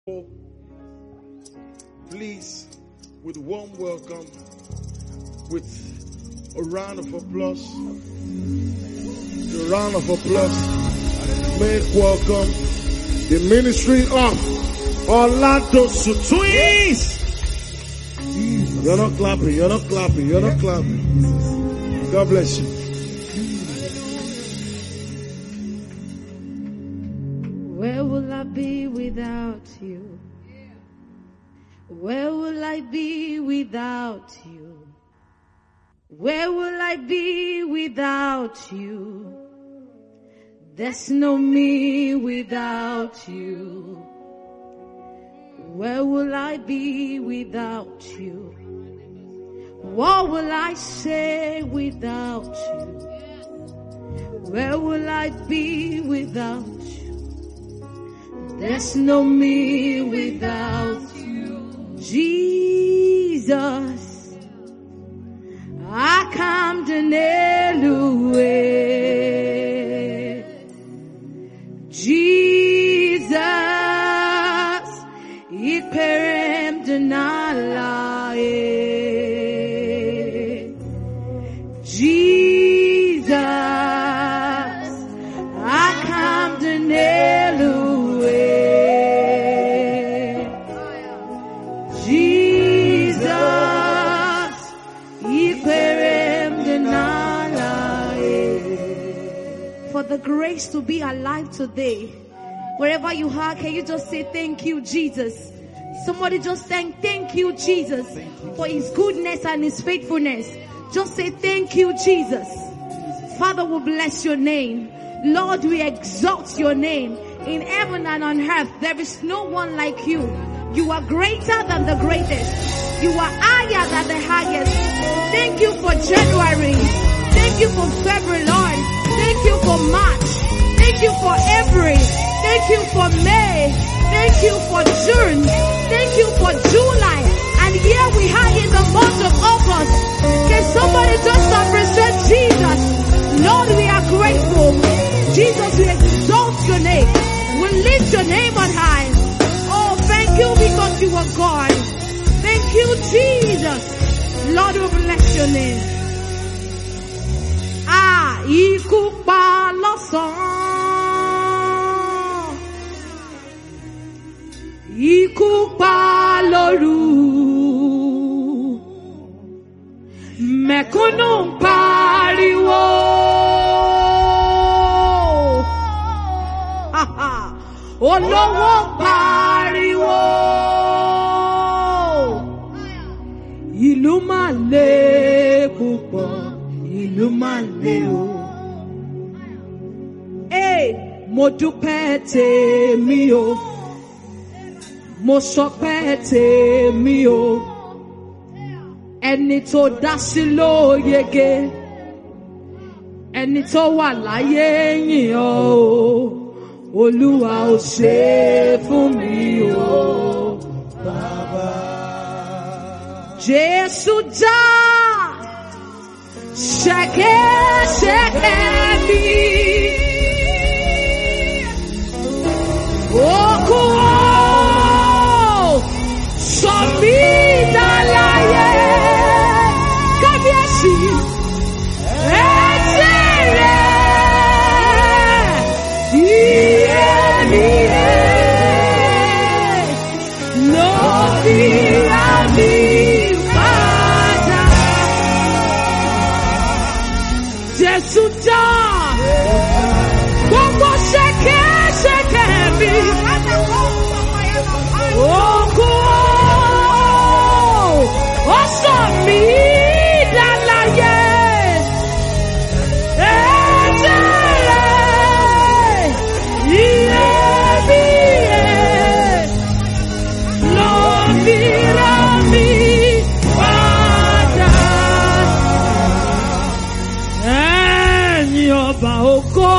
Please, with warm welcome, with a round of applause, make welcome the ministry of Orlando Twins. You're not clapping. God bless you. Where will I be without you? Where will I be without you? Where will I be without you? There's no me without you. Where will I be without you? What will I say without you? Where will I be without you? There's no me without you. Jesus, I come to Neluwe. Jesus, Iperem Denalae. Jesus, I come to Neluwe. Jesus, Iperem Denalae. For the grace to be alive today. Wherever you are, can you just say thank you, Jesus? Somebody just saying thank you, Jesus, for his goodness and his faithfulness. Just say thank you, Jesus. Father, we bless your name. Lord, we exalt your name. In heaven and on earth, there is no one like you. You are greater than the greatest. You are higher than the highest. Thank you for January. Thank you for February, Lord. Thank you for March. Thank you for April. Thank you for May. Thank you for June. Thank you for July. And here we are in the month of August. Can somebody just appreciate Jesus? Lord, we are grateful. Jesus, we exalt your name. We lift your name on high. Oh, thank you because you are God. Thank you, Jesus. Lord, we bless your name. Ikú pa lọ́sàn-án, ikú pa lóru, mẹ̀kúnnù ń pariwo, olówó ń pariwo, ìlú máa le púpọ̀, ìlú máa le o. Mo dúpẹ́ tèmi o, mo sọpẹ́ tèmi o, ẹni tó dá sí ló yege, ẹni tó wà láyé yìn ọ́ o, Olúwa ò ṣe fún mi o, Bàbá. Jésù dá ṣẹ̀kẹ̀ṣẹ̀kẹ̀ mi. Oku sọ̀mí dàláyé kábíyèsí ẹ̀jẹ̀ rẹ̀ iyebíye ló fi rà mí padà. Jésù dá gbogbo ṣẹ̀kẹ̀ṣẹ̀kẹ̀ mi. Oku ó sọ mí dàláyé ẹ̀jẹ̀ rẹ̀ iyebíye ló fi rà mí padà. Ẹ̀yin ọba ògo,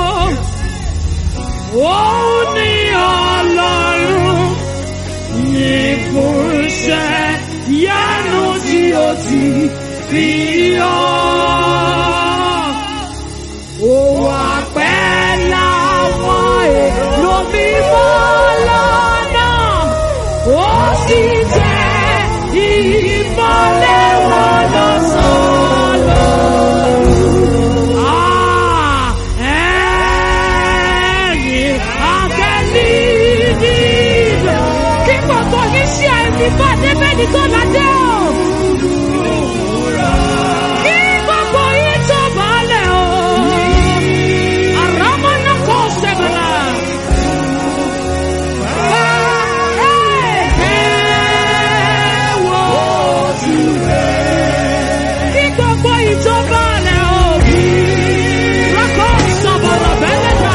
òun ni Ọlọ́run, yìn fún iṣẹ́ ìyanu tí ó ti fi hàn. Ó wà pẹ́ láwọn èrò mímọ́ lọ́nà, ó sì jẹ́ ìmọ́lẹ̀ wọn lọ́sọ̀ọ́lọ́. Ẹ̀yin áńgẹ́lì dídùn, kí gbogbo yín ṣe àìsí bá débẹ̀ni tó ládé o. Kí gbogbo yín tó balẹ̀ o. Àràmọ́nà kò ṣẹ̀gbọ́nà. Kí gbogbo yín tó balẹ̀ o. Rákọ̀ sọ̀bọ̀rọ̀ bẹ́lẹ̀ náà.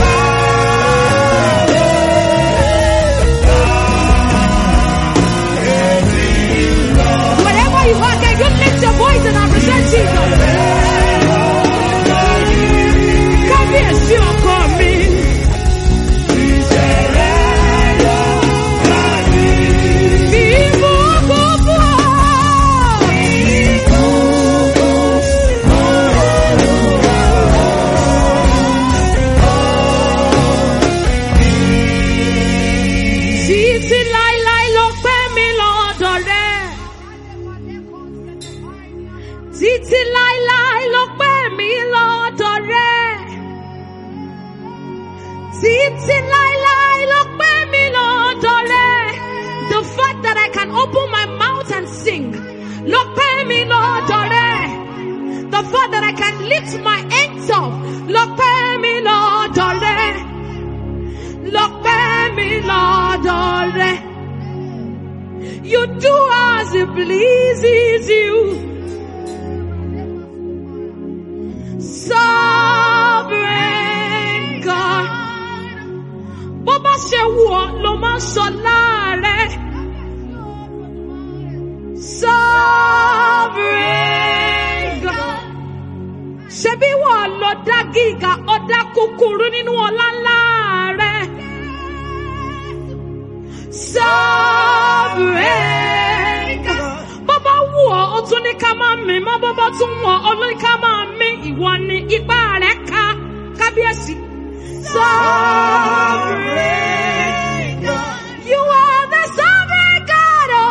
Wherever you are, can you lift your voice and appreciate Jesus? Kábíyèsí ọkọ mi. Bí mo gbogbo títí láíláí ló pẹ́ mi lọ́dọ̀ rẹ̀. Títí láíláí ló pẹ́ mi lọ́dọ̀ rẹ̀. Títí láíláí ló pẹ́ mi lọ́dọ̀ rẹ̀. The fact that I can open my mouth and sing ló pẹ́ mi lọ́dọ̀ rẹ̀. The fact that I can lift my hands up ló pẹ́ mi lọ́dọ̀ rẹ̀. Ló pẹ́ mi lọ́dọ̀ rẹ̀. You do as it pleases you. Sovereign God. Bó bá ṣe wù ọ́ ló máa sọ láàrẹ̀. Sovereign God. Ṣebí wọ́n lọ dá gíga ọ̀dá kúkúrú nínú ọlá ńlá rẹ̀. Sovereign God. Bó bá wù ọ́ ó tún ní ká máa mì mọ́, bó bá tún wù ọ́ ló ní ká máa mì. Ìwọ ni ipá rẹ̀ ká kábíyèsí. Sovereign God. You are the sovereign God. Oh.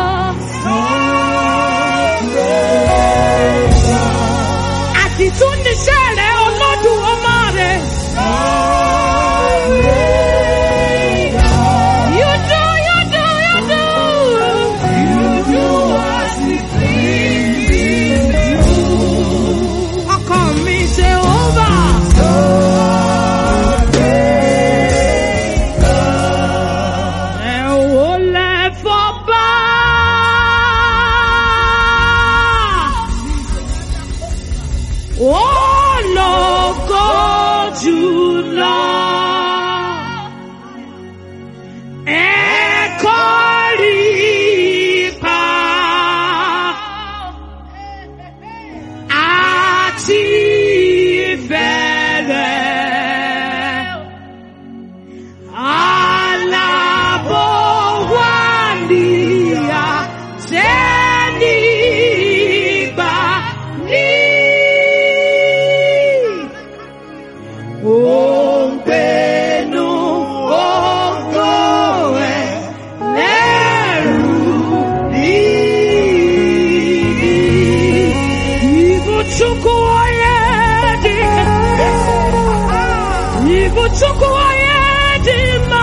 Àdìtún níṣẹ́ rẹ̀ Olódùmarè. You do, you do, you do. You do as it pleases you. Ọkọ mi ṣe over. Ẹ wò lẹ fọba. Ológo jùlọ. Ẹ kórìípa àti ìbẹ̀rẹ̀. Alábò wà níyà tẹ́nígbà ní. Òǹgbẹ́nu ògo ẹ̀ lẹ́rù ní. Ibuchukwu onye dị. Ibuchukwu onye dị mma.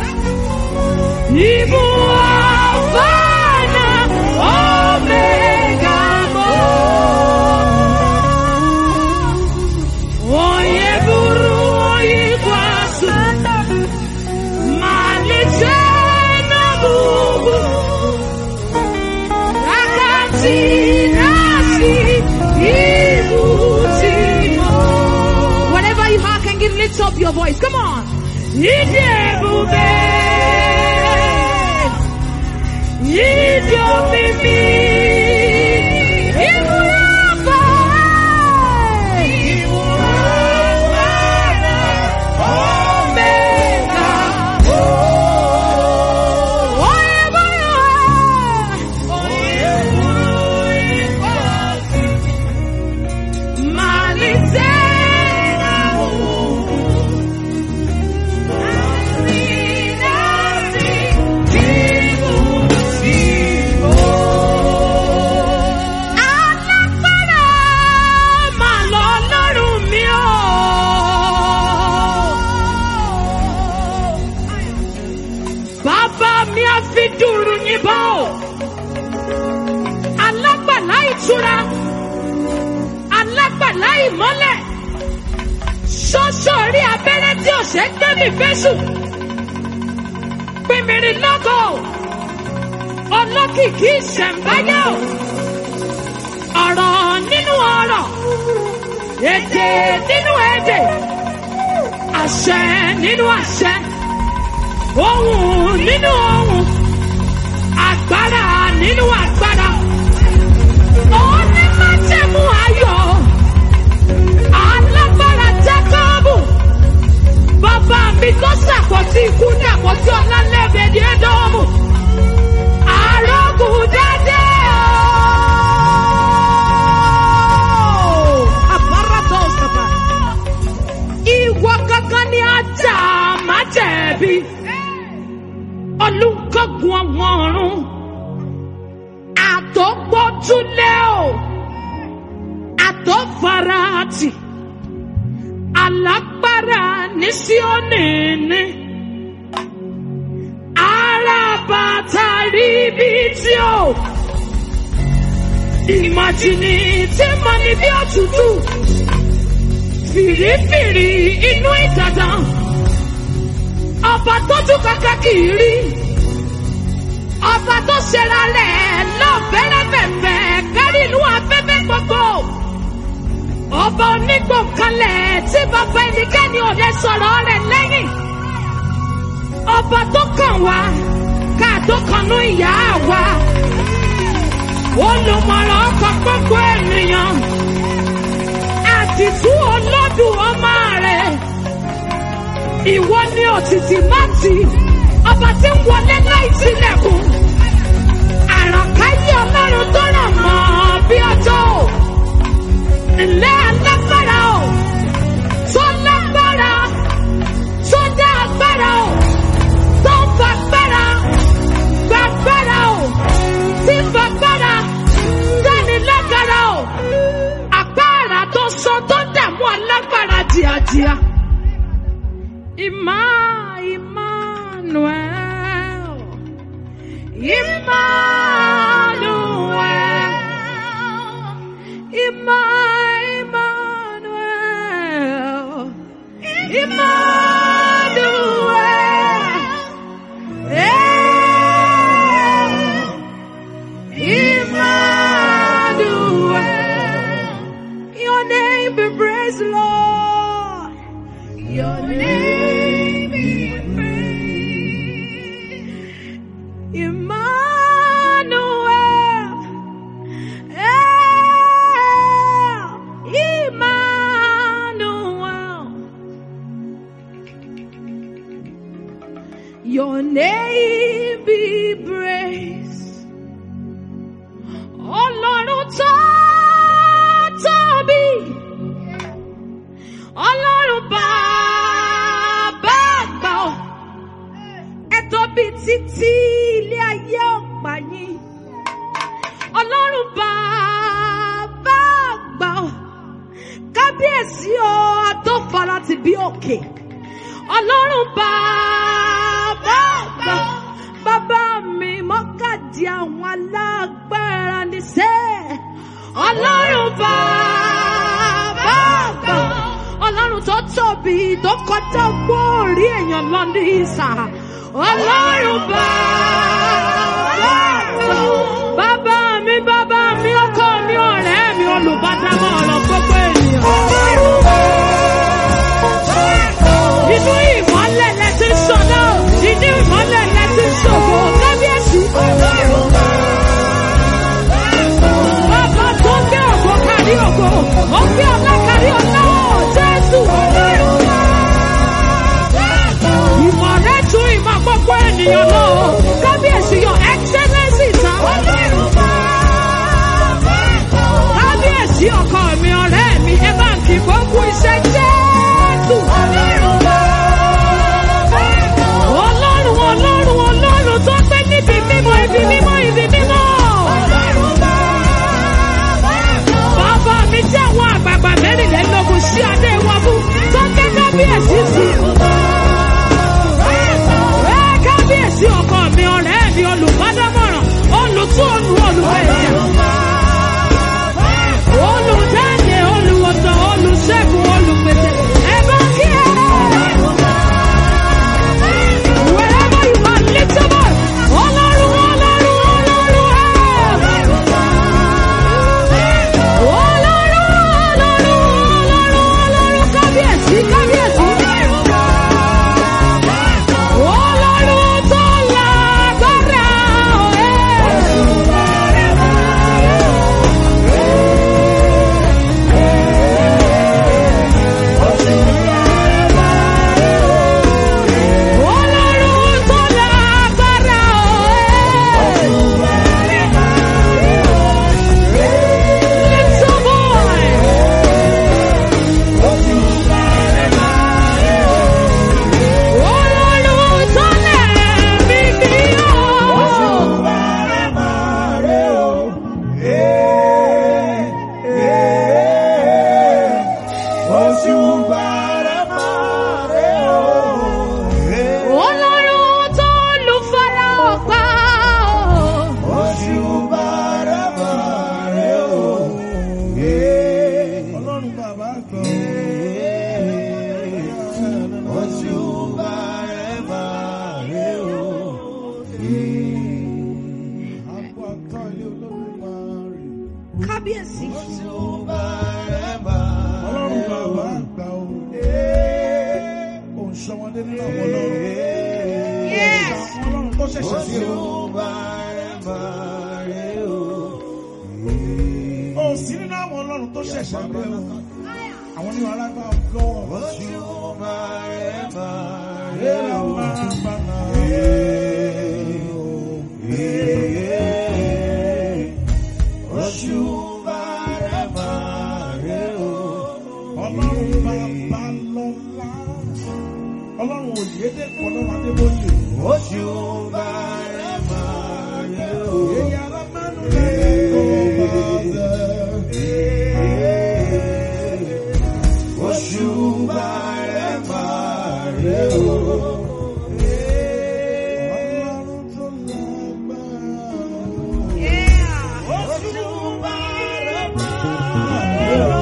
Ibu Alfa na Omega bụ. Onye bụrụ onye ikpeazụ. Malite na ọgwụgwụ. Aka ntị na-asị ibu Timo. Whatever you have, can you lift up your voice? Come on. Ịdị ebube. Ịdị omimi. Ịbụ Alfa. Ịbụ Alfa na Omega. Onye bụrụ ikpeazụ. Malite na ọgwụgwụ. Asị na Ọba mi á fi dùrù yìnbọn o. Alágbàlá ìtura. Alágbàlá ìmọ́lẹ̀. Ṣọ́ṣọ́ rí abẹ́rẹ́ tí ò ṣe gbé mi fésù. Pìmìrì lọ́gọ̀. Olókìkí ìṣẹ̀mbáyé o. Ọ̀rọ̀ nínú ọ̀rọ̀. Èdè nínú èdè. Àṣẹ nínú àṣẹ. Ohùn nínú ohùn. Agbára nínú agbára. Òní máa jẹ́mú ayọ̀. Alágbára Jákọ́bù. Bàbá mi tó ṣàkóso ikú dàpọ̀tí ọ̀la lẹ́bẹ̀ẹ́dì Édómù. Àrògùn dáadé o. Àbáràtọ̀ ọ̀sàbà. Ìwọ kankan ni ajá má jẹ̀bi. Olùkọ́gun àwọn ọ̀run. Àtọ́gbọ́júlé o. Àtọ́farati. Alágbára ní Síónì ni. Àràbàtà ríbi tí o. Ìmàjìnì tí mo ní bí òtútù. Fìrífìrí inú ìdàdàn. Ọba tójú kàkà kì í rí. Ọba tó ṣera rẹ̀ lọ́fẹ̀rẹ̀fẹ̀fẹ̀ kárí inú afẹ́fẹ́ gbogbo. Ọba onígbòkanlẹ̀ tí bàbá ẹnikẹ́ni ò lè sọ̀rọ̀ rẹ̀ lẹ́yìn. Ọba tó kàn wá ká tó kanú ìyá wa. Olùmọ̀ràn ọkọ̀ gbogbo ènìyàn. Àdìtú olódù ọmọ rẹ̀. Ìwọ ni òtítì máàtì. Ọba tí ń wọlé láì tilẹ̀kùn. Àràkáyé Ọlọ́run tó ràn mọ́ bí ọjọ́ o. Ilé alágbára o. Tó lágbára. Tó dá agbára o. Tó ń fagbára. Gbàgbára o. Tí ń fagbára. Dání lágbára o. Agbára tó sọ tó dààmú alágbára díadíá. Emmanuel. Emmanuel. Emmanuel. Emmanuel. Emmanuel. Your name be praised, Lord. Your name be praised. Emmanuel. Emmanuel. Your name be praised. Ọlọ́run tó tóbi. Ọlọ́run bàbá àgbà o. Ẹ tóbi títí ilé ayé ọ̀pá yín. Ọlọ́run bàbá àgbà o. Kábíyèsí o àtọ́fara ti bí òkè. Ọlọ́run bàbá àgbà. Bàbá mi mọ́kàdí àwọn alágbára níṣẹ́. Ọlọ́run bàbá àgbà. Ọlọ́run tó tóbi tó kọjá gbóòrí èèyàn lọ ní ìsà. Ọlọ́run bàbá àgbà. Bàbá mi ọkọ mi ọ̀rẹ́ mi olùbádámọ̀ ọ̀rọ̀ gbogbo ènìyàn. Inú ìmọ́lẹ̀ lẹ ti ń ṣọ̀nà. Inú ìmọ́lẹ̀ lẹ ti ń ṣògo. Kábíyèsí. Bàbá tó gbé ògo kárí ògo. Ó gbé ọlá kárí ọlá. Jésù. Ìmọ̀ rẹ̀ ju ìmọ̀ gbogbo ènìyàn lọ. Kábíyèsí. Ọlọ́run bàbá àgbà o. Òun ṣọwọ́dé nínú àwọn ọlọ́run. Yes. Àwọn ọlọ́run tó ṣẹ̀ṣẹ̀ sí o. Ó sí nínú àwọn ọlọ́run tó ṣẹ̀ṣẹ̀ bí o. Àwọn ní alágbá lọ́wọ́. Ọlọ́run bàbá lọ́lá. Ọlọ́run òyìnbó ọlọ́run adébóyè. Oṣù bàrẹ̀ máa rẹ̀ o. Èyí alámánú lẹ́yìn tó bá bẹ̀. Oṣù bàrẹ̀ máa rẹ̀ o. Ọlọ́run tó lágbára. Oṣù bàrẹ̀ máa rẹ̀ o.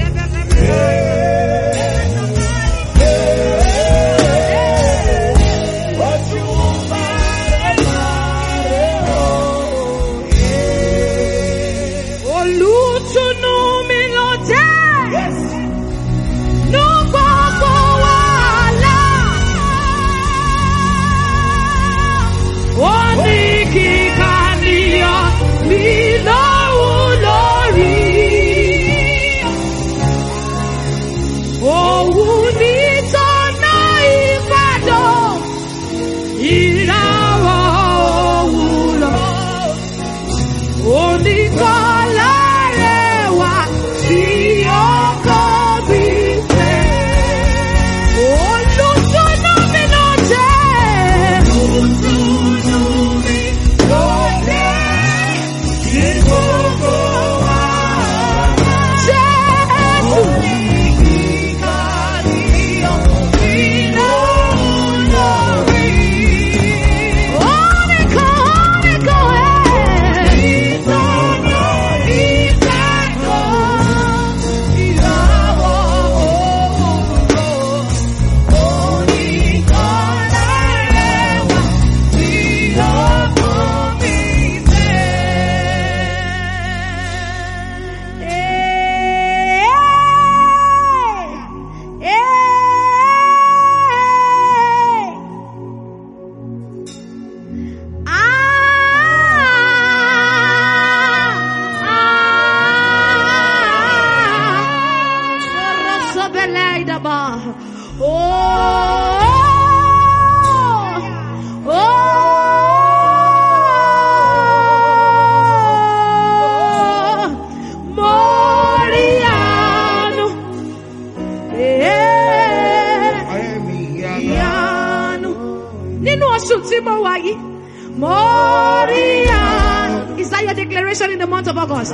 Is that your declaration in the month of August?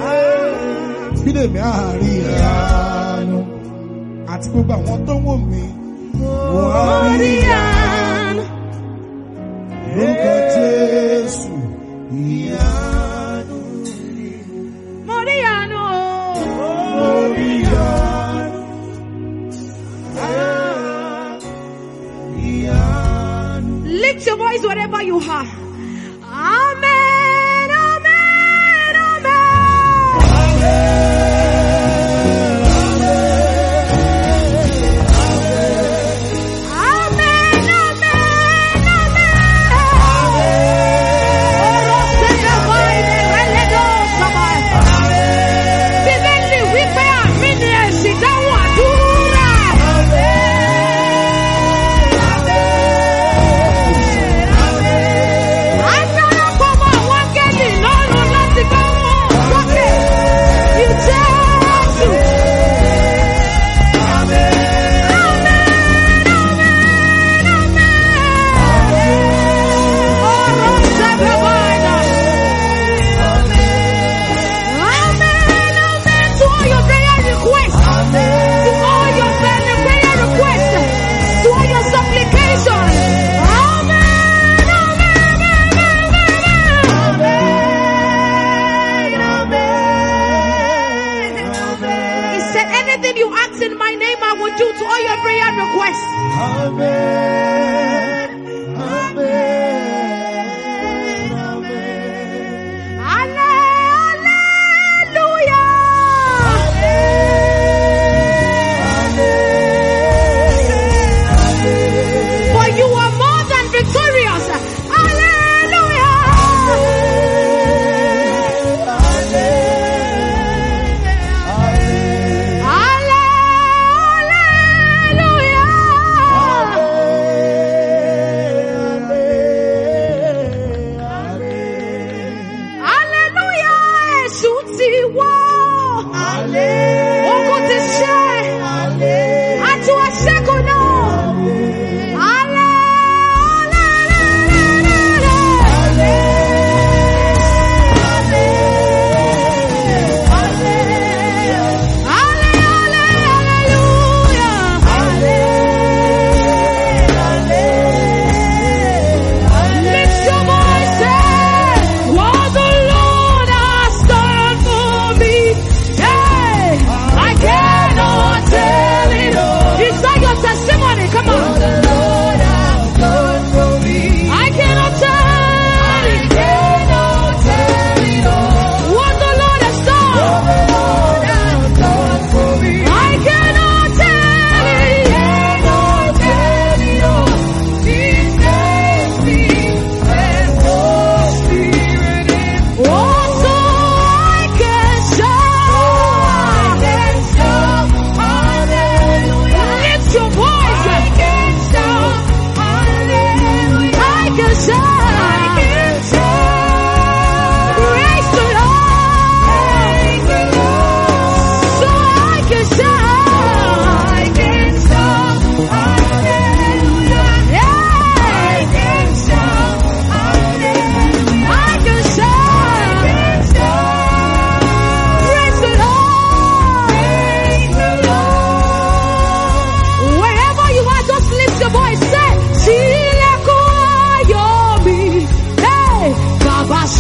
Lift your voice wherever you are. Amen, amen, amen. Amen, amen, amen.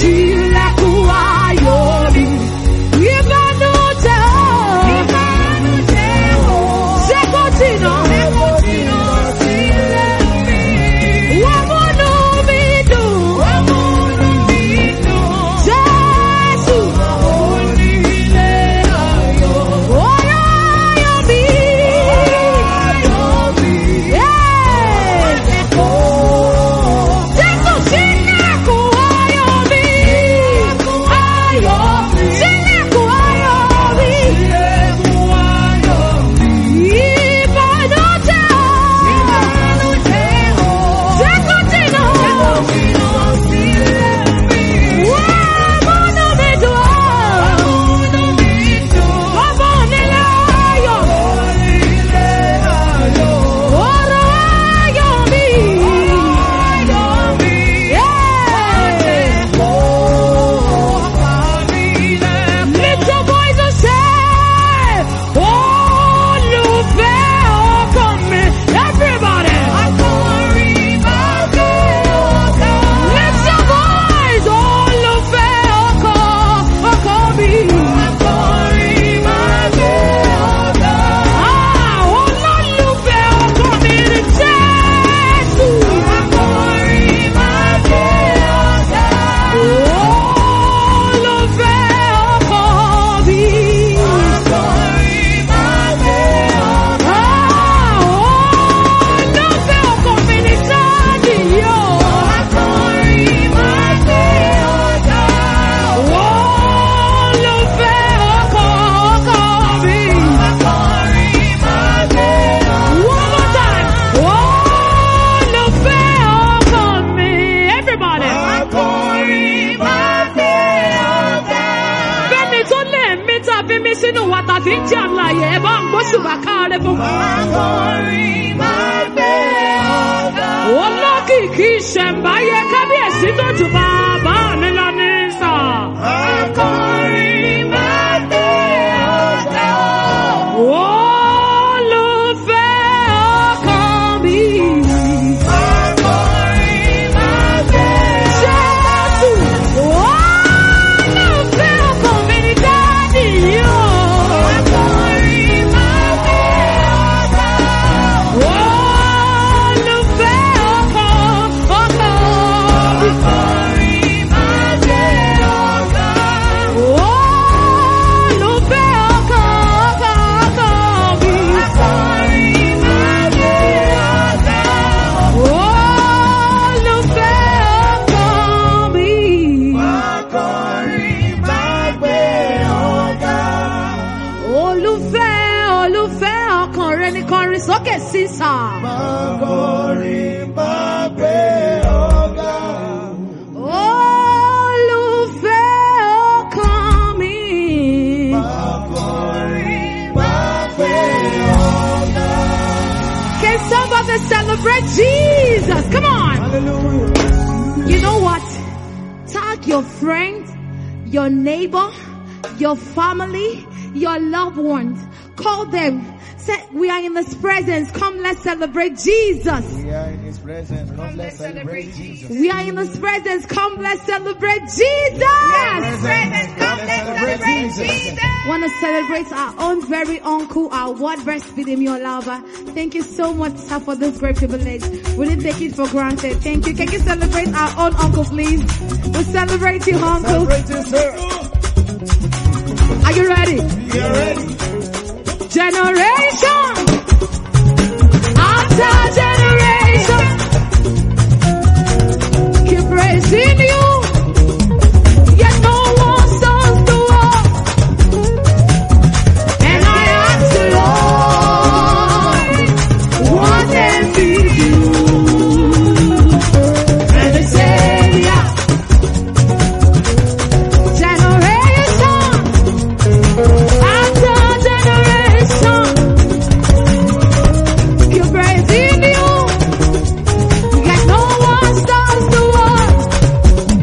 Ṣílẹ̀kùn ayọ̀ mi. Ìbànújẹ́ o. Ṣé kò jìnnà? Wọ́n múnú mi dùn. Jésù. Ọ̀rọ̀ ayọ̀ mi. Jésù ṣílẹ̀kùn ayọ̀ mi. Ṣílẹ̀kùn ayọ̀ mi. Ìbànújẹ́ o. Ṣé kò jìnnà? Wọ́n múnú mi dùn. Bàbá onílé ayọ̀. Ọ̀rọ̀ ayọ̀ mi. Lift your voice and say, olùfẹ́ ọkàn mi. Everybody. Lift your voice, olùfẹ́ ọkàn mi. Olólùfẹ́ ọkàn mi ni Jésù. Olùfẹ́ ọkàn mi. Olùfẹ́ ọkàn mi ni Sáàdì yóò. Olùfẹ́ ọkàn mi. One more time. Olùfẹ́ ọkàn mi. Everybody. Bẹ́ẹ̀ni tó lè mí tàbí mí sínú wa tàbí ń jẹ́ àlàyé ẹ bá ń gbóṣùbà káàrẹ́ fún mi. Olókìkí ìṣẹ̀mbáyé kábíyèsí tó jù bàbá mi lọ ní sà. Olùfẹ́ ọkàn mi. Jésù. Olùfẹ́ ọkàn mi ni Dáàdì yóò. Olùfẹ́ ọkàn mi. sókè sísà. Mákọrin máa gbé ọ̀gá. Olùfẹ́ ọkàn mi. Mákọrin máa gbé ọ̀gá. Can somebody celebrate Jesus? Come on. Hallelujah. You know what? Tag your friend, your neighbor, your family, your loved ones. Call them. Say, we are in His presence. Come, let's celebrate Jesus. We are in His presence. Come, let's celebrate Jesus. We are in His presence. Come, let's celebrate Jesus. Come, let's celebrate Jesus. Want to celebrate our own very uncle, our word verse Bidemi Olava. Thank you so much, sir, for this great privilege. We didn't take it for granted. Thank you. Can you celebrate our own uncle, please? We celebrate you, uncle. Celebrate you, sir. Are you ready? We are ready. Generation after generation, keep praising you, yet no one stops the war. And I ask the Lord, what can He do? And they say, yeah. Generation after generation, keep praising you, yet no one stops the war.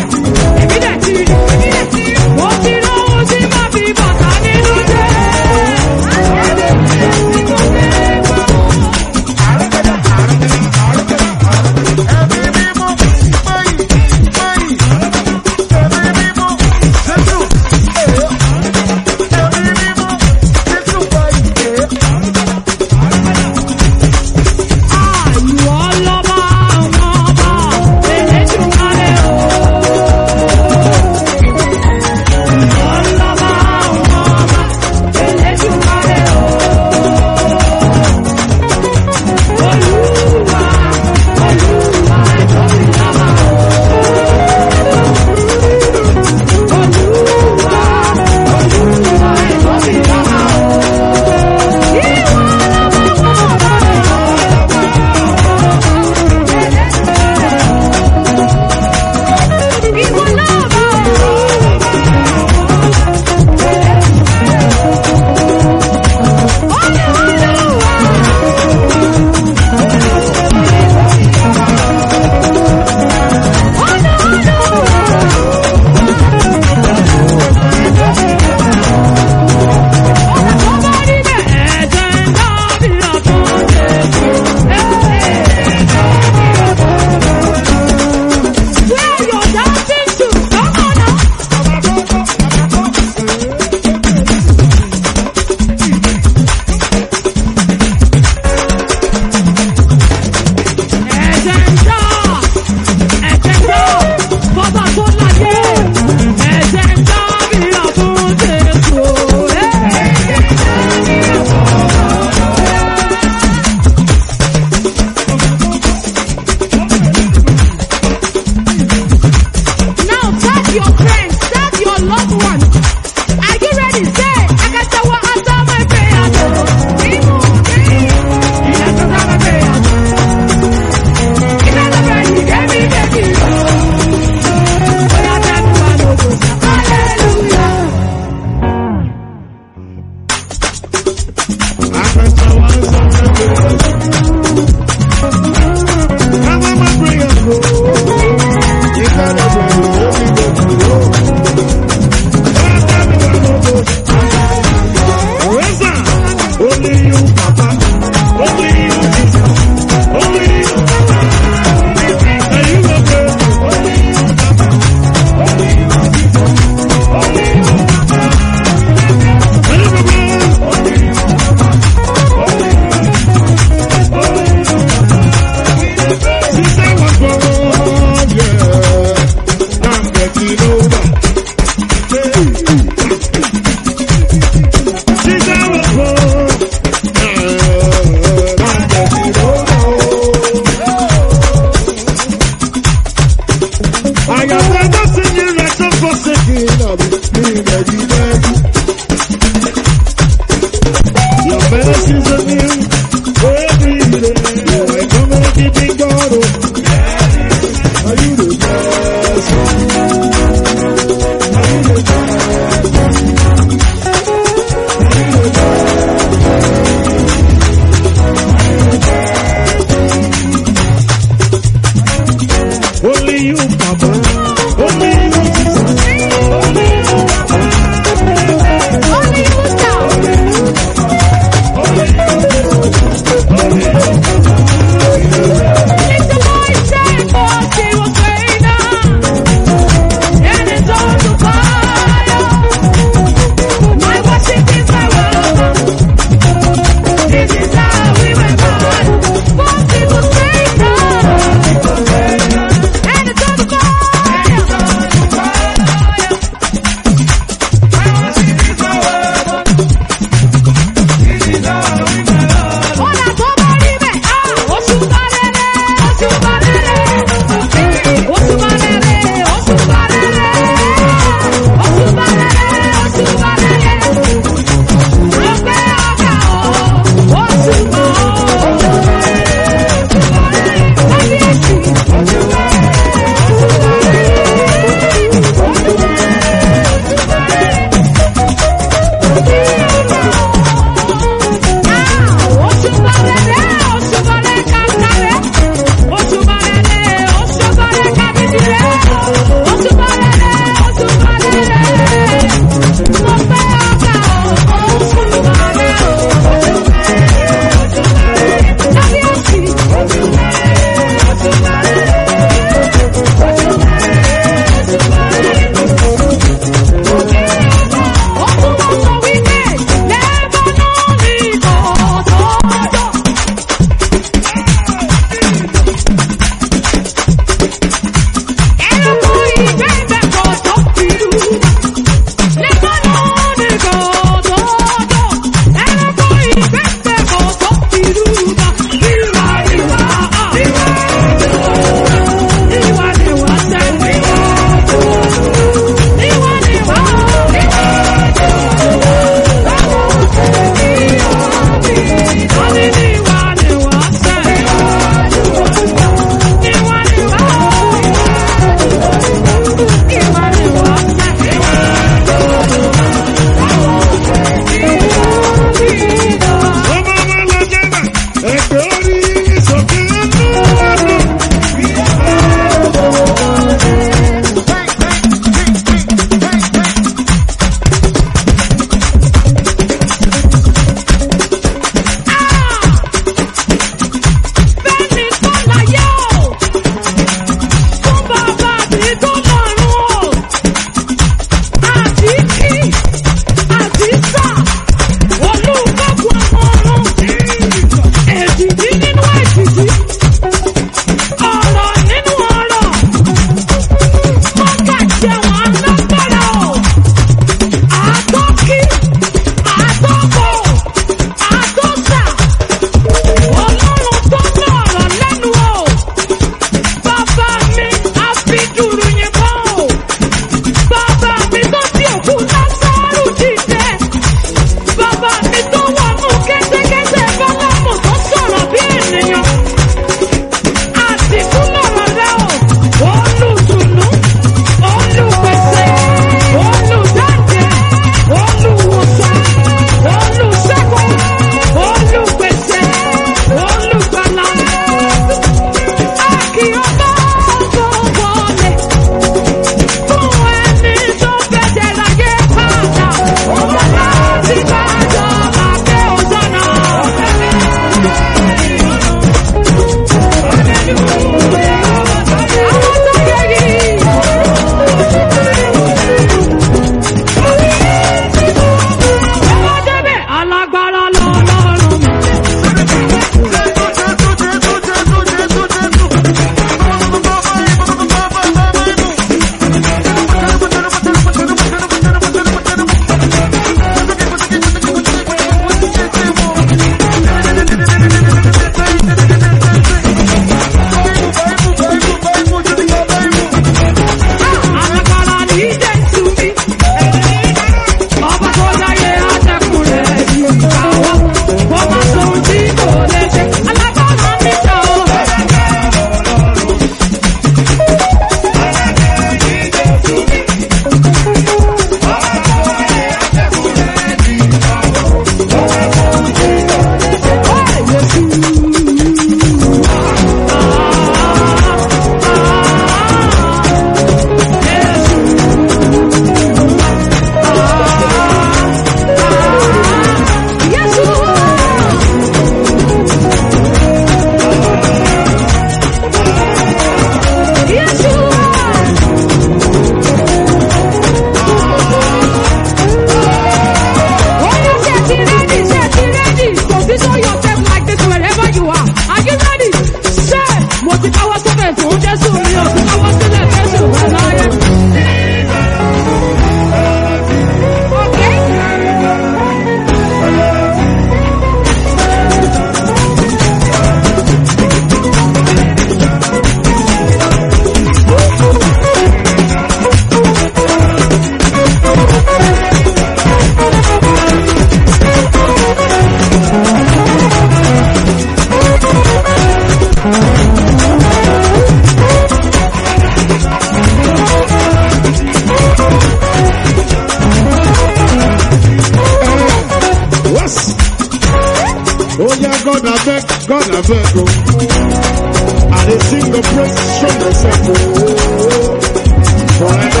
God, I beg, oh. I dey sing the praise from myself, oh. Forever.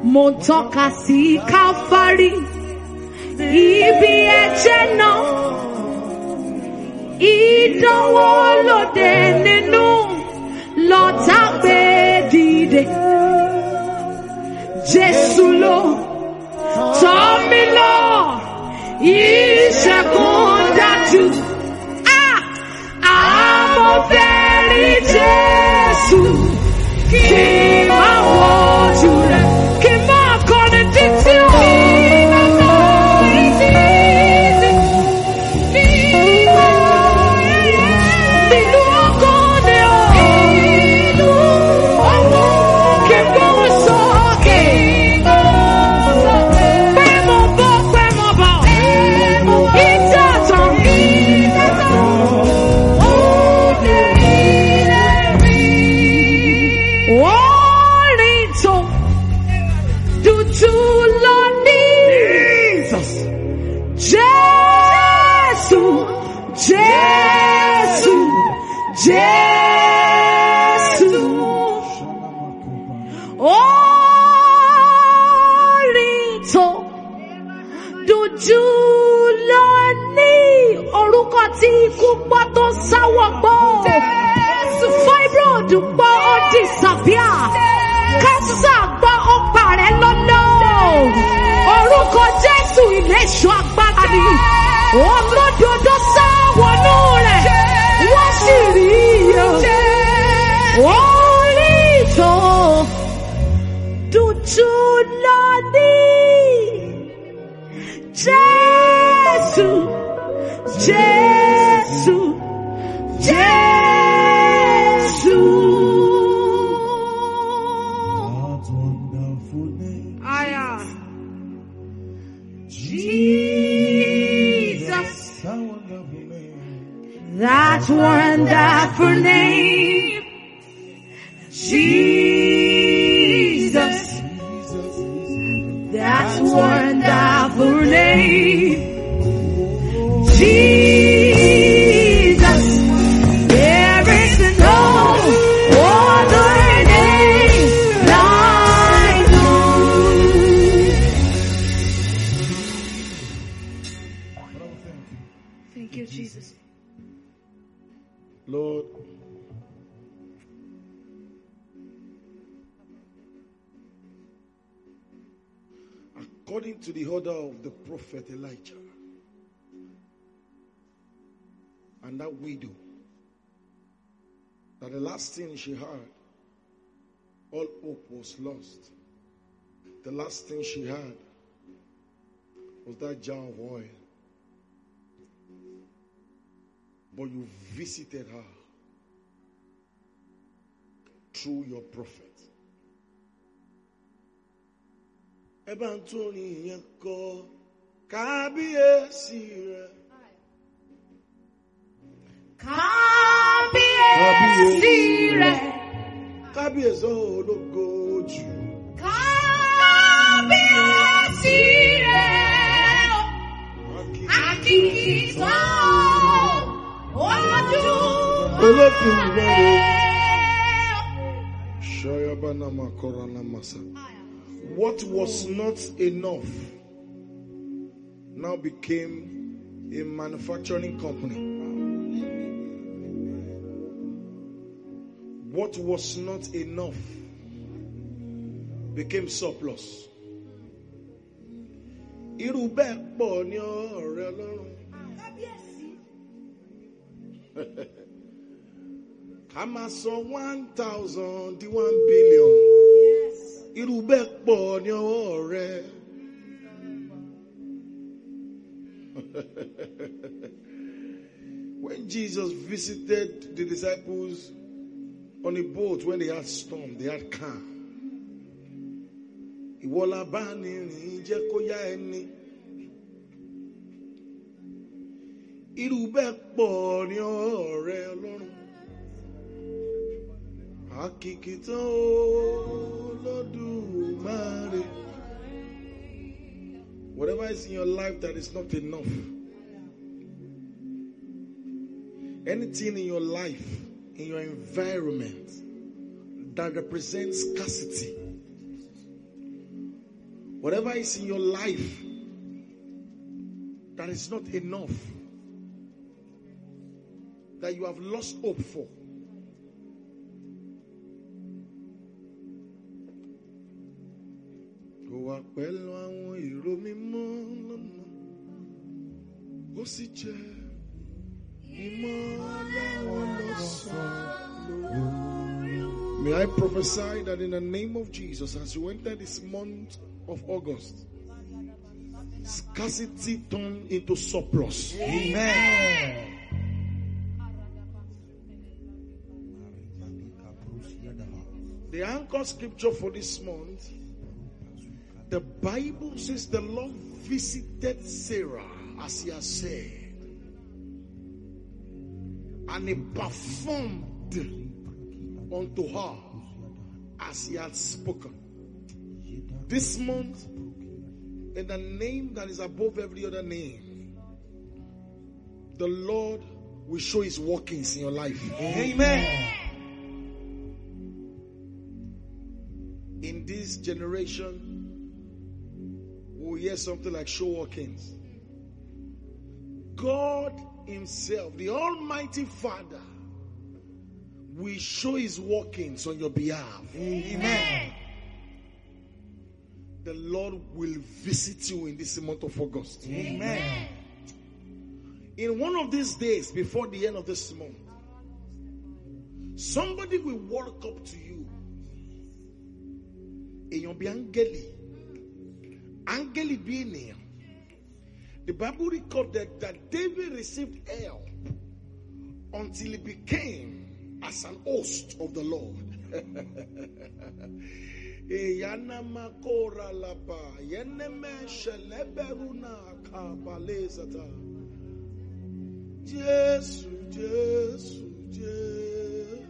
mo tọ́ka sí Calvary, ibi ẹ̀jẹ̀ náà, ìdánwò lóde nínú lọ́tà gbé dìde. Jésù ló tọ́ mi lọ, ìṣẹ́gun dájú. Àmọ́ fẹ́ rí Jésù, kí n máa wojú rẹ̀, kí n máa kọrin títí o. Tí ikú gbọ́ tó sáwọ́ gbọ́, fibroid gbọ́ ó disappear, cancer gbọ́ ó parẹ́ lọ́nà. Orúkọ Jésù ìléṣọ́ agbára ni, olódodo sáwọ́nú rẹ̀, wọ́n sì rí iye. Orí tó dúdú lọ ní Jésù, Jésù, Jésù. That wonderful name. Aya. Jesus. That wonderful name. That wonderful name. Jesus. That wonderful name. Jesus, there is no other name like you. Thank you, Jesus. Lord, according to the order of the prophet Elijah, and that widow, that the last thing she heard, all hope was lost. The last thing she had was that jar of oil. But you visited her through your prophet. Ebantoni yako kábíyèsí rẹ. Kábíyèsí rẹ̀. Kábíyèsí ológo jù. Kábíyèsí rẹ̀. Àkìkìtàn Olódùmarè. Shayabana Makorana Masa. What was not enough now became a manufacturing company. What was not enough became surplus. Irú bẹ́ẹ̀ pọ̀ ní ọ̀rẹ́ Ọlọ́run. Ká máa sọ 1,000 di 1 billion. Irú bẹ́ẹ̀ pọ̀ ní ọ̀rẹ́. When Jesus visited the disciples on a boat, when they had storm, they had calm. Ìwọ́lá bá ní rìn jẹ́ kó yá ẹni. Irú bẹ́ẹ̀ pọ̀ ní ọ̀rẹ́ Ọlọ́run. Àkìkìtàn Olódùmarè. Whatever is in your life that is not enough. Anything in your life, in your environment that represents scarcity. Whatever is in your life that is not enough, that you have lost hope for, may I prophesy that in the name of Jesus, as you enter this month of August, scarcity turn into surplus. Amen. The anchor scripture for this month, the Bible says the Lord visited Sarah as he has said, and he performed unto her as he had spoken. This month, in the name that is above every other name, the Lord will show his workings in your life. Amen. In this generation, we'll hear something like show workings. God himself, the Almighty Father, will show his workings on your behalf. Amen. The Lord will visit you in this month of August. Amen. In one of these days, before the end of this month, somebody will walk up to you. And you'll be angeli. Angeli being here. The Bible recorded that David received help until he became as an host of the Lord. Jesus, Jesus, Jesus.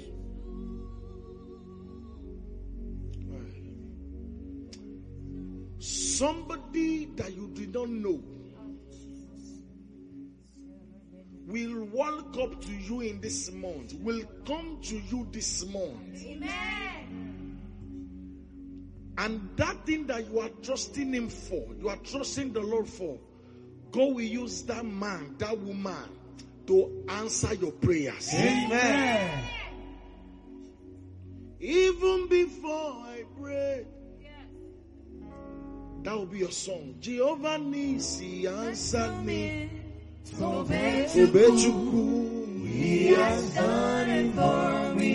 Somebody that you did not know will walk up to you in this month, will come to you this month. Amen. And that thing that you are trusting him for, you are trusting the Lord for, God will use that man, that woman to answer your prayers. Amen. Even before I pray, that will be your song. Jehovah Nisi answered me. Obechuku, he has done it for me.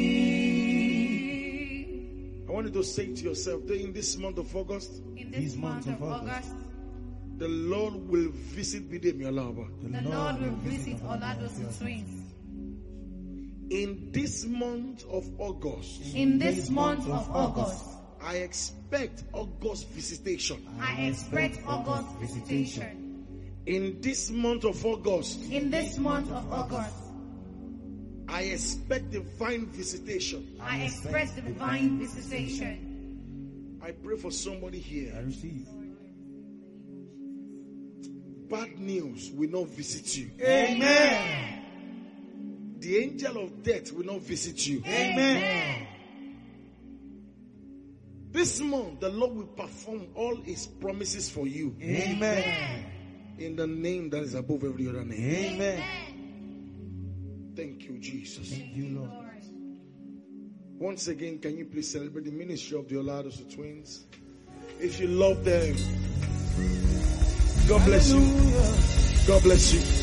I want you to say to yourself that in this month of August, In this month of August, the Lord will visit Bidem Yalaba. the Lord will visit Olado's twins. In this month of August, In this month of August, I expect August visitation. I expect August visitation. In this month of August, In this month of August, I expect divine visitation. I expect divine visitation. I pray for somebody I here. receive. Bad news will not visit you. Amen. The angel of death will not visit you. Amen. This month, the Lord will perform all his promises for you. Amen. In the name that is above every other name. Amen. Thank you, Jesus. Thank you, Lord. Once again, can you please celebrate the ministry of the Oladosu twins? If you love them, God bless you. God bless you.